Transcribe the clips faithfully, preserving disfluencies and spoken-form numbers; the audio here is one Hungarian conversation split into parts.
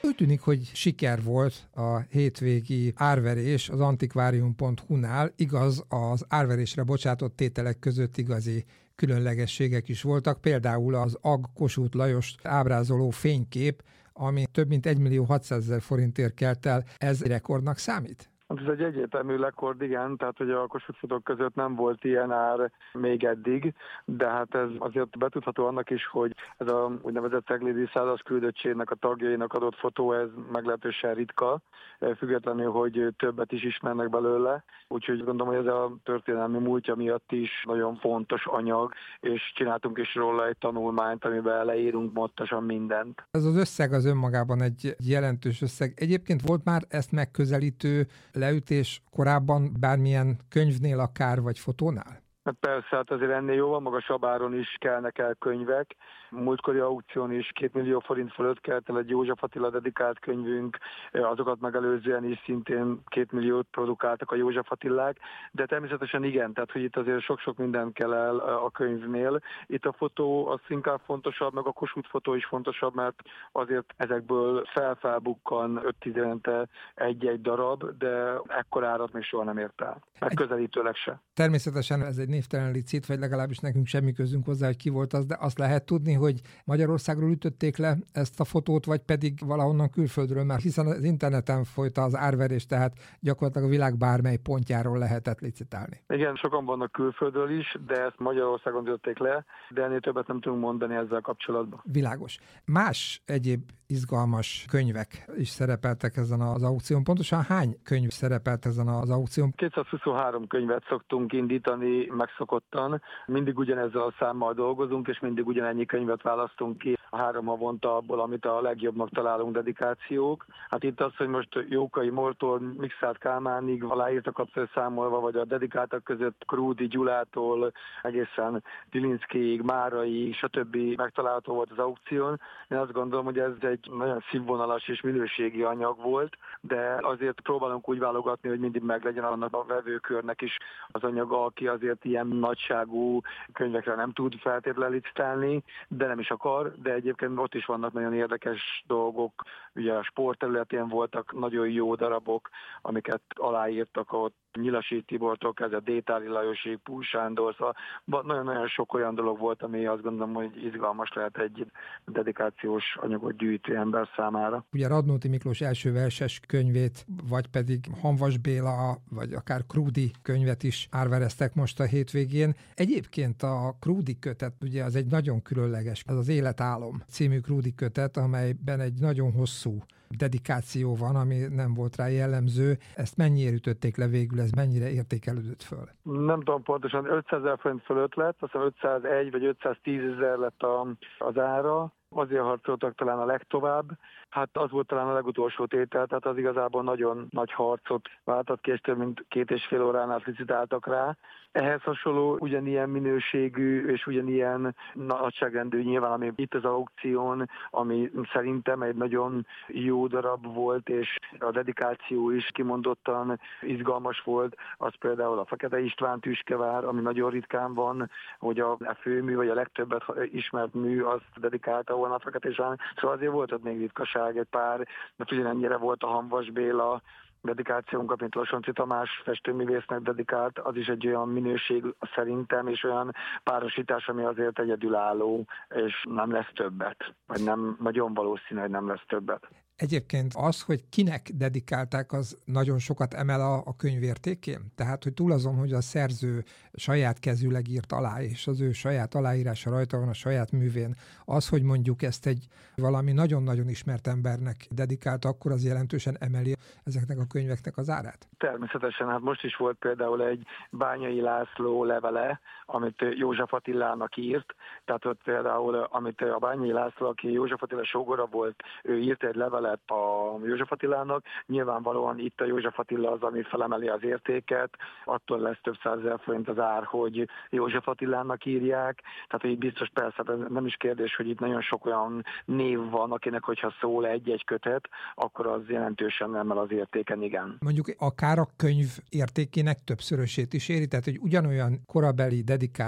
Úgy tűnik, hogy siker volt a hétvégi árverés az antikvárium pont hu-nál, igaz, az árverésre bocsátott tételek között igazi különlegességek is voltak, például az Ag. Kossuth Lajost ábrázoló fénykép, ami több mint egymillió hatszázezer forintért kelt el. Ez rekordnak számít? Ez egy egyértelmű rekord, igen, tehát hogy a Kossuth fotók között nem volt ilyen ár még eddig, de hát ez azért betudható annak is, hogy ez a úgynevezett ceglédi százas küldöttségnek a tagjainak adott fotó, ez meglehetősen ritka, függetlenül, hogy többet is ismernek belőle, úgyhogy gondolom, hogy ez a történelmi múltja miatt is nagyon fontos anyag, és csináltunk is róla egy tanulmányt, amiben leírunk pontosan mindent. Ez az összeg az önmagában egy jelentős összeg. Egyébként volt már ezt megközelítő leütés korábban bármilyen könyvnél akár, vagy fotónál? Hát persze, hát azért ennél jóval magasabb áron is kelnek el könyvek. Múltkori aukción is két millió forint fölött kelt el egy József Attila dedikált könyvünk, azokat megelőzően is szintén két milliót produkáltak a József Attilák, de természetesen igen, tehát hogy itt azért sok-sok minden kell el a könyvnél. Itt a fotó az inkább fontosabb, meg a Kossuth fotó is fontosabb, mert azért ezekből fel-felbukkan öt-tíz évente egy-egy darab, de ekkor árat még soha nem ért el. Megközelítőleg se. Természetesen ez egy névtelen licit, vagy legalábbis nekünk semmi közünk hozzá, hogy ki volt az, de azt lehet tudni, hogy Magyarországról ütötték le ezt a fotót, vagy pedig valahonnan külföldről, mert hiszen az interneten folyt az árverés, tehát gyakorlatilag a világ bármely pontjáról lehetett licitálni. Igen, sokan vannak külföldről is, de ezt Magyarországon ütötték le, de ennél többet nem tudunk mondani ezzel kapcsolatban. Világos. Más egyéb izgalmas könyvek is szerepeltek ezen az aukción. Pontosan hány könyv szerepelt ezen az aukción? kétszázhuszonhárom könyvet szoktunk indítani megszokottan. Mindig ugyanezzel a számmal dolgozunk, és mindig ugyanennyi könyvet választunk ki a három havonta abból, amit a legjobbnak találunk dedikációk. Hát itt az, hogy most Jókai Mórtól Mikszáth Kálmánig aláírtak számolva, vagy a dedikáltak között Krúdi Gyulától egészen Vilinszkijig, Márai, stb. Megtalálható volt az aukción. Én azt gondolom, hogy ez egy nagyon színvonalas és minőségi anyag volt, de azért próbálunk úgy válogatni, hogy mindig meglegyen annak a vevőkörnek is az anyaga, aki azért ilyen nagyságú könyvekre nem tud feltétlenül licitálni, de nem is akar, de egyébként ott is vannak nagyon érdekes dolgok. Ugye a sport területén voltak nagyon jó darabok, amiket aláírtak ott, Nyilasi Tibortól kezdve Détári Lajosig, Púl Sándor, szóval nagyon-nagyon sok olyan dolog volt, ami azt gondolom, hogy izgalmas lehet egy dedikációs anyagot gyűjtő ember számára. Ugye Radnóti Miklós első verses könyvét, vagy pedig Hamvas Béla, vagy akár Krúdi könyvet is árvereztek most a hétvégén. Egyébként a Krúdi kötet, ugye az egy nagyon különleges, az az Életálom című Krúdi kötet, amelyben egy nagyon hosszú dedikáció van, ami nem volt rá jellemző. Ezt mennyire ütötték le végül, ez mennyire értékelődött föl? Nem tudom pontosan, ötszázezer forint fölött lett, azt hiszem ötszázegy vagy ötszáztíz ezer lett a, az ára. Azért harcoltak talán a legtovább. Hát az volt talán a legutolsó tétel, tehát az igazából nagyon nagy harcot váltott ki, és több mint két és fél óránál licitáltak rá. Ehhez hasonló ugyanilyen minőségű és ugyanilyen nagyságrendű nyilván, ami itt az aukción, ami szerintem egy nagyon jó darab volt, és a dedikáció is kimondottan izgalmas volt, az például a Fekete István tüskevár, ami nagyon ritkán van, hogy a főmű, vagy a legtöbbet ismert mű azt dedikálta volna a Fekete István. Szóval azért volt ott még ritkaság egy pár, mert ugyanennyire volt a Hamvas Béla dedikációnkat, mint Losonczy Tamás festőművésznek dedikált, az is egy olyan minőség szerintem, és olyan párosítás, ami azért egyedülálló, és nem lesz többet, vagy nem, nagyon valószínű, hogy nem lesz többet. Egyébként az, hogy kinek dedikálták, az nagyon sokat emel a, a könyv értékén? Tehát, hogy túl azon, hogy a szerző saját kezűleg írt alá, és az ő saját aláírása rajta van a saját művén, az, hogy mondjuk ezt egy valami nagyon-nagyon ismert embernek dedikált, akkor az jelentősen emeli ezeknek a könyveknek az árát? Természetesen, hát most is volt például egy Bányai László levele, amit József Attilának írt, tehát ott például, amit a Bányai László, aki József Attila sógora volt, ő írt egy levelet a József Attilának. Nyilvánvalóan itt a József Attila az, ami felemeli az értéket, attól lesz több százezer forint az ár, hogy József Attilának írják. Tehát így biztos persze, nem is kérdés, hogy itt nagyon sok olyan név van, akinek hogyha szól egy-egy kötet, akkor az jelentősen emel az értéken, igen. Mondjuk akár a könyv értékének többszörösét is éri, tehát hogy ugyanolyan korabeli dedikált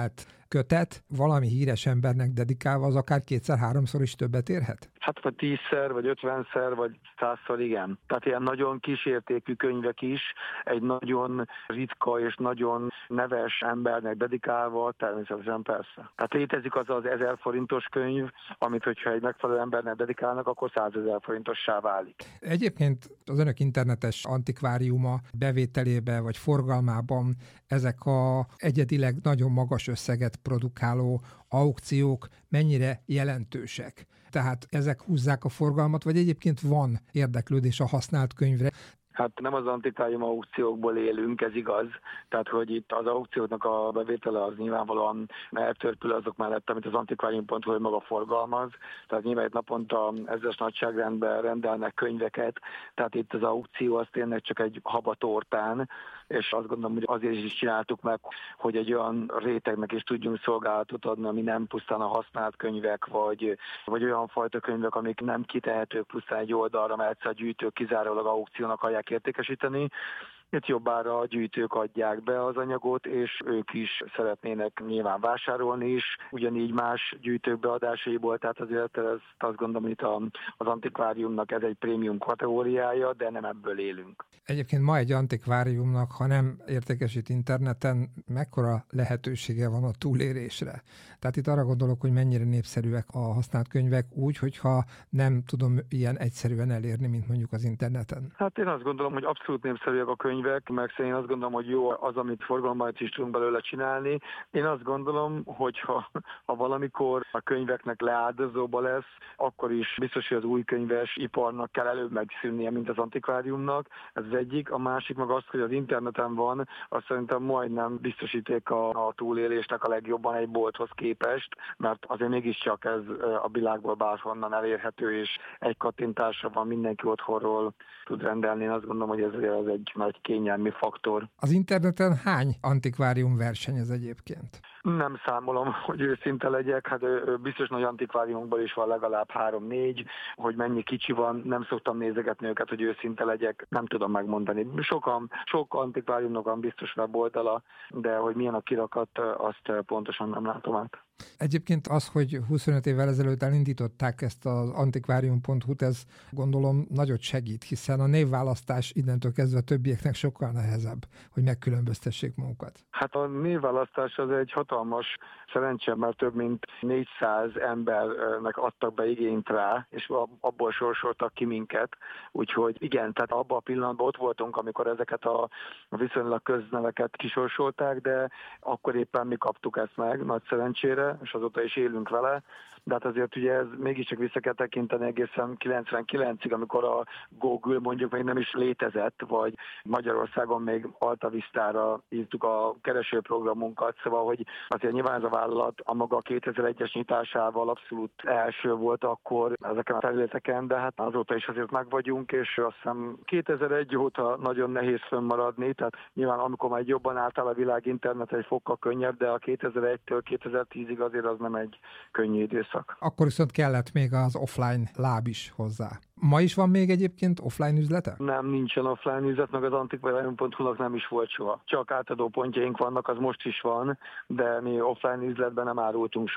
kötet valami híres embernek dedikálva az akár kétszer-háromszor is többet érhet? Hát vagy tízszer, vagy ötvenszer, vagy százszor igen. Tehát ilyen nagyon kísértékű könyvek is, egy nagyon ritka és nagyon neves embernek dedikálva, természetesen persze. Tehát létezik az az ezer forintos könyv, amit hogyha egy megfelelő embernek dedikálnak, akkor százezer forintossá válik. Egyébként az önök internetes antikváriuma bevételébe vagy forgalmában ezek a egyedileg nagyon magas összeget produkáló aukciók mennyire jelentősek? Tehát ezek húzzák a forgalmat, vagy egyébként van érdeklődés a használt könyvre? Hát nem az antikvárium aukciókból élünk, ez igaz. Tehát, hogy itt az aukcióknak a bevétele az nyilvánvalóan eltörpül azok mellett, amit az antikvárium pont hu maga forgalmaz. Tehát nyilván egy naponta ezres nagyságrendben rendelnek könyveket, tehát itt az aukció az tényleg csak egy habatortán, és azt gondolom, hogy azért is csináltuk meg, hogy egy olyan rétegnek is tudjunk szolgálatot adni, ami nem pusztán a használt könyvek, vagy, vagy olyan fajta könyvek, amik nem kitehetők pusztán egy oldalra, mert a gyűjtők kizárólag aukciónak hallják értékesíteni. Itt jobbára a gyűjtők adják be az anyagot, és ők is szeretnének nyilván vásárolni is, ugyanígy más gyűjtők beadásaiból, tehát azért ezt azt gondolom, hogy itt az antikváriumnak ez egy prémium kategóriája, de nem ebből élünk. Egyébként ma egy antikváriumnak, ha nem értékesít interneten, mekkora lehetősége van a túlélésre? Tehát itt arra gondolok, hogy mennyire népszerűek a használt könyvek úgy, hogyha nem tudom ilyen egyszerűen elérni, mint mondjuk az interneten. Hát én azt gondolom, hogy abszolút népszerűek a könyvek, meg én azt gondolom, hogy jó az, amit forgalmat is tudunk belőle csinálni. Én azt gondolom, hogy ha, ha valamikor a könyveknek leáldozóba lesz, akkor is biztos, hogy az új könyves iparnak kell előbb megszűnnie, mint az antikváriumnak. Ez az egyik. A másik meg az, hogy az interneten van, azt szerintem majdnem biztosíték a, a túlélésnek a legjobban egy bolthoz képest, mert azért mégiscsak ez a világból bárhonnan elérhető, és egy kattintásra van, mindenki otthonról tud rendelni. Én azt gondolom, hogy ez az egy nagy kényelmi faktor. Az interneten hány antikvárium versenyez egyébként? Nem számolom, hogy őszinte legyek, hát biztos nagy antikváriumokból is van legalább három-négy, hogy mennyi kicsi van, nem szoktam nézegetni őket, hogy őszinte legyek, nem tudom megmondani. Sokan, sok antikváriumnak van biztos weboldala, de hogy milyen a kirakat, azt pontosan nem látom át. Egyébként az, hogy huszonöt évvel ezelőtt elindították ezt az antikvárium pont hu-t, ez gondolom nagyot segít, hiszen a névválasztás innentől kezdve a többieknek sokkal nehezebb, hogy megkülönböztessék magukat. Hát a névválasztás az egy hatalmas szerencse, mert több mint négyszáz embernek adtak be igényt rá, és abból sorsoltak ki minket. Úgyhogy igen, tehát abban a pillanatban ott voltunk, amikor ezeket a viszonylag közneveket kisorsolták, de akkor éppen mi kaptuk ezt meg, nagy szerencsére, és azóta is élünk vele, de hát azért ugye ez mégiscsak vissza kell tekinteni egészen kilencvenkilencig, amikor a Google mondjuk még nem is létezett, vagy Magyarországon még Alta Vistára írtuk a keresőprogramunkat, szóval, hogy azért nyilván ez a vállalat a maga kétezer-egyes nyitásával abszolút első volt akkor ezeken a területeken, de hát azóta is azért meg vagyunk, és azt hiszem kétezer-egy óta nagyon nehéz fönnmaradni, tehát nyilván amikor már jobban álltál a világ internet egy fokkal könnyebb, de a kétezer-egytől kétezer-tízig azért az nem egy könnyű időszak. Akkor viszont kellett még az offline láb is hozzá. Ma is van még egyébként offline üzlete? Nem, nincsen offline üzlet, meg az antikvárium pont hu-nak nem is volt soha. Csak átadó pontjaink vannak, az most is van, de mi offline üzletben nem árultunk